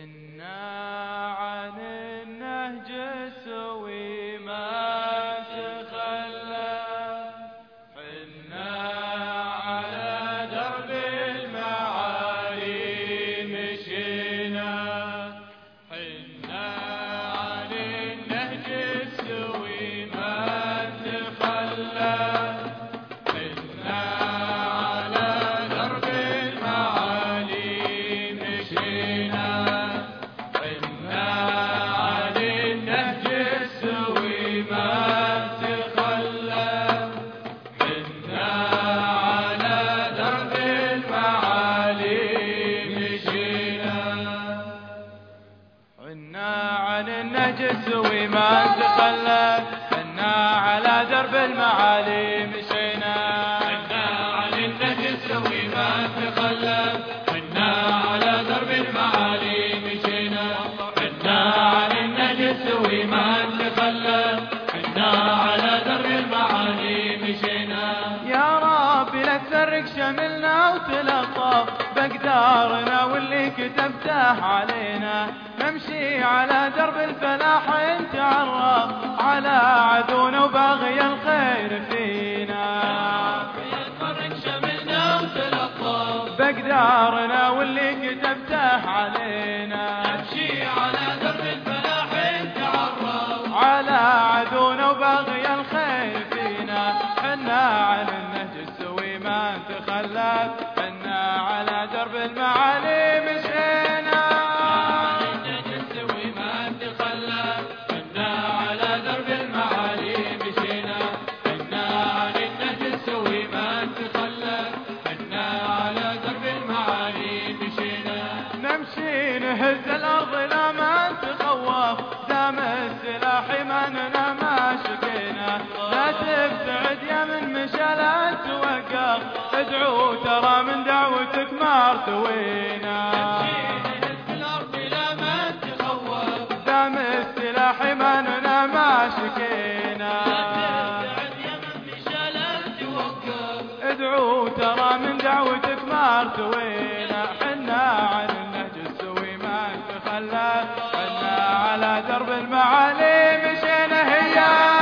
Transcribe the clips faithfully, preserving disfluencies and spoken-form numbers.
حنا عن النهج السوي ما تخلى، حنا على درب المعالي مشينا، حنا عن النهج السوي ما تخلى، حنا على درب المعالي مشينا، حنا عن النهج السوي ما تخلى، حنا على درب المعالي مشينا، حنا عن النهج السوي ما تخلى، حنا على درب المعالي مشينا، حنا عن النهج السوي ما تخلى، حنا على درب المعالي مشينا، حنا عن النهج السوي ما تخلى، حنا على درب المعالي مشينا. يا ربي لا تفرق شملنا وتلطف بقدارنا واللي كتبته علينا، نمشي على درب الفلاح نتعرف على عدونا وباغي الخير فينا. لا تفرق شملنا وتلطف بقدارنا واللي كتبته علينا، نمشي على درب الفلاح نتعرف على عدونا وباغي الخير فينا، حنا عن النهج السوي ما تخلت، حنا على درب المعالي مشينا، عن النهج السوي ما تخلت، حنا على درب المعالي مشينا، حنا عن النهج السوي ما تخلت، حنا على درب المعالي مشينا، نمشي نهز الارض لا ما نتخوف، دام السلاح مننا ما شقينا، لا تبتعد يا من مشى لا توقف، ادعو ترى من دعوتك ما ارتوينا، نمشي نهز الارض لا ما نتخوف، دام السلاح مننا ما شقينا، لا تبتعد يا من مشى لا توقف، ادعو ترى من دعوتك ما ارتوينا، حنا عن النهج السوي ما تخلى، حنا على درب المعالي مشينا، هي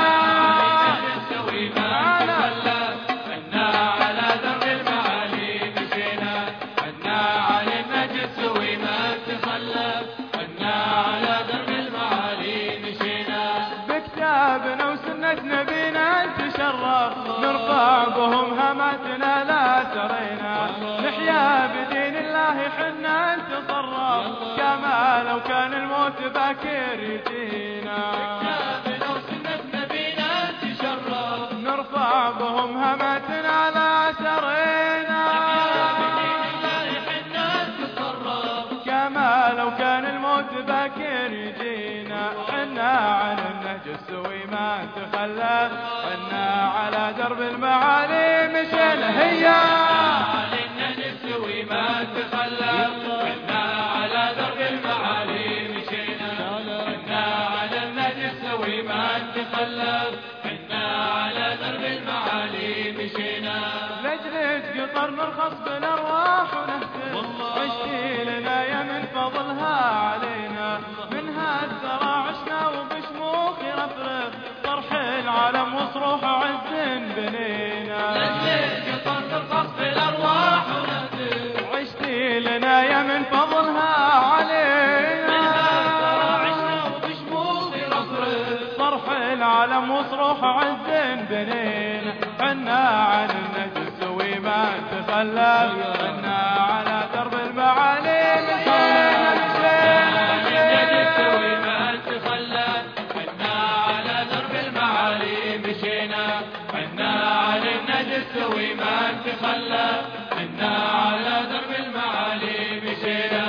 النهج السوي ما تخلى، حنا على درب المعالي مشينا، حنا على النهج السوي ما تخلى، حنا على درب المعالي مشينا، بكتابنا وسنة نبينا نتشرف، نرفع بهم هماتنا لا سرينا، نحيا بدين الله حنا نتصرف، كما لو كان الموت باكر يجينا، بكتابنا وسنة نبينا نتشرف، نرفع بهم هماتنا لا سرينا، نحيا بدين الله حنا نتصرف، كما لو كان الموت باكر يجينا، حنا عن النهج السوي ما تخلى، حنا على درب المعالي مشينا، هي عن النهج السوي ما تخلى، حنا على درب المعالي مشينا، حنا على النهج السوي ما تخلى، حنا على درب المعالي مشينا، لجلة قطر نرخص بالارواح ونهتف، عشتي لنا يا من فضلها علينا، منها الثرى عشنا وبشموخ رفرف، طرح العالم وصروح عز بنينا، لجلة قطر نرخص بالارواح ونهتف، عشتي لنا يا من فضلها علينا، منها الثرى عشنا وبشموخ رفرف، طرح العالم وصروح عز بنينا، حنا عن النهج السوي ما تخلى، حنا على درب المعالي مشينا، مشينا النهج السوي ما تخلى، حنا على درب المعالي مشينا، حنا على النهج السوي ما تخلى، حنا على درب المعالي مشينا،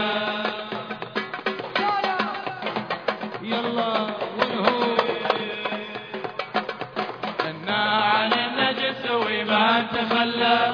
يلا والهو، حنا عن النهج السوي ما تخلى،